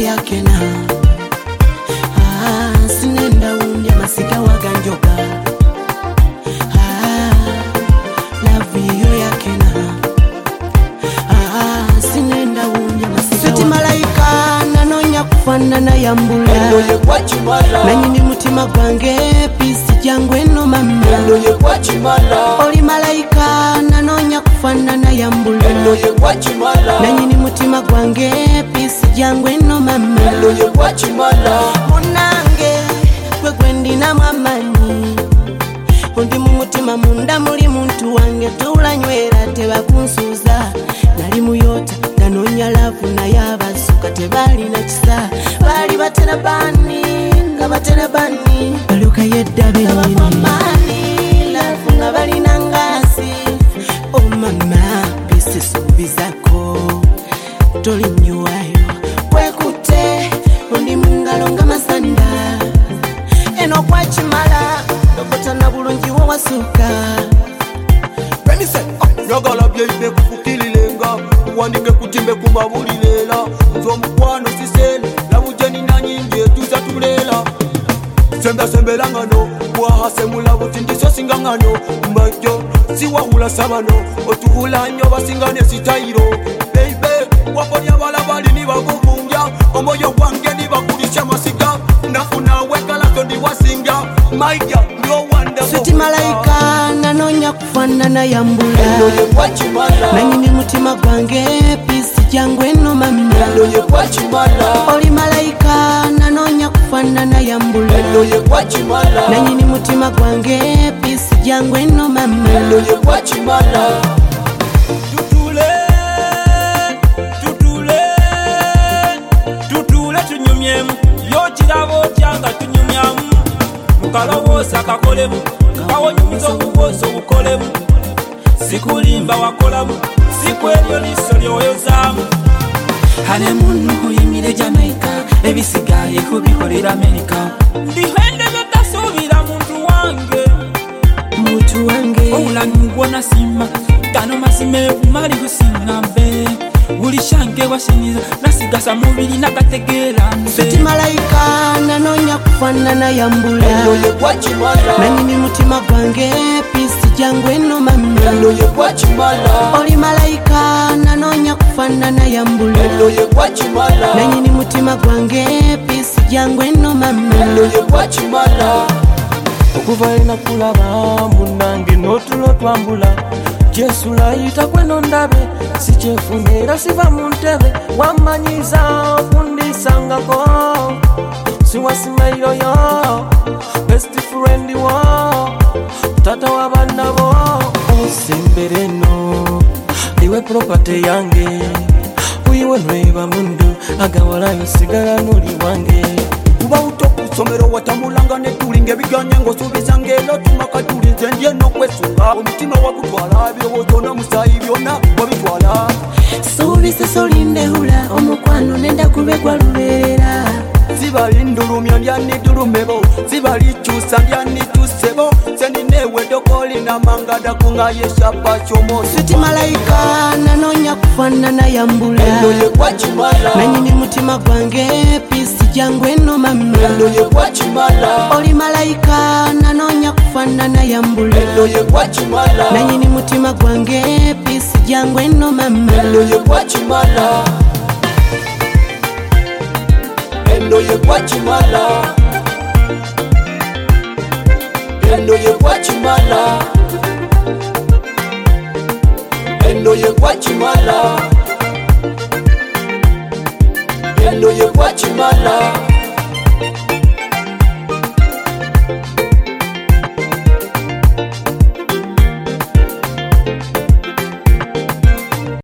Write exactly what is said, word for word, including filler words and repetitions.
yake na ah sinenda undya masika waganjoka ah love yo yake na ah sinenda undya masika Sweet malaika nanonya kufanana yambula Endoye kwa chimala Nanyini mutima gwange pisi jangwe no mama Endoye kwa chimala Oli malaika nanonya kufanana yambula Endoye kwa chimala Nanyini mutima gwange pisi jangwe no mama Endoye kwa chimala Munange kwe gwendi na mwamani Undi mumutima munda muli muntu wange tulanywera teba kunsuza Nali muyota nanonya lavu na yabasuka tebali na kisa Bali batena bani nga batena bani Baluka yeddabe nini lavu nga bali nangasi Oh mama pisi subizako Toli mnyuwayo Kwekute undi mungalo nga masanda Eno kwa chimala Dokota na bulungi wa wasuka Pemise Yagala byeibe kufukililenga Wandike kutimbe kumabulilela Nzo mkwano sisele Na ujeni na nyinje tuza tulela Sembe sembe langano Wahase mula butindiso singangano Mbajo Siwa hula sabano Otuhula nyoba singane sitairo Baby Waponya bala bali ni bakuvunja Omoyo wange ni bakulisha masiga Nafuna wekala tondi wasinga Maija Yo wonderful Sweet malaika nanonya kufanana yambula Endoye kwa chimala Nanyini mutima gwange pisi jangwe no mama Endoye kwa chimala Oli malaika nanonya kufanana yambula Endoye kwa chimala Nanyini mutima gwange pisi jangwe no mama Endoye kwa chimala Tutule Tutule Tutule tunyumyemu Yochirabo tyanga tunyumyamu Mukalobosa kakolemu Kawonyumizo kuboso ukolemu Sikulimba wakolamu Siku elyo liso lyoyozamu Hane munu huyimire Jamaica Ebisigaye kubikolera Amerika Ndihende betasubira muntu wange Mutu wange Omulanyu gwona simba Tano masime kumali kusingambe Ulishange washinyiza Nasigasa mubiri nakategera mbe Sweet malaika nanonya kufanana yambula Endoye kwa chimala Nanyini mutima gwange pisi jangwe no mama Endoye kwa chimala Oli malaika nanonya kufanana yambula Endoye kwa chimala Nanyini mutima gwange pisi jangwe no mama Endoye kwa chimala Okuva ina kulaba munange notulo twambula Jesu laita kweno ndabe sichefunira siva muntebe wamanyiza kundisangako siwasimairo yo best friend wo tata wabana bo osimbereno iwe property yange uyiwe nweba mundu agawalayo sigara nuli wange Kuba utokusomero watamulanga netulinge biganye ngosubiza ngelo tumaka tulinze ndye nokwesunga omutima wakutwala birowoozo n'omusaayi byonna wabitwala Subise solinde hula omukwano nenda kubegwa luberera Zibali ndulumya ndyanidulumebo Zibali chusa ndyanidusebo Seninewe dokoli na mangada kunga yeshapa chomo Sweet malaika nanonya kufanana yambula Endoye kwa chimala Nanyini mutima gwange pisi jangwe no mama Endoye kwa chimala Oli malaika nanonya kufanana yambula Endoye kwa chimala Nanyini mutima gwange pisi jangwe no mama Endoye kwa chimala Endoye kwa chimala Endoye kwa chimala Endoye kwa chimala Endoye kwa chimala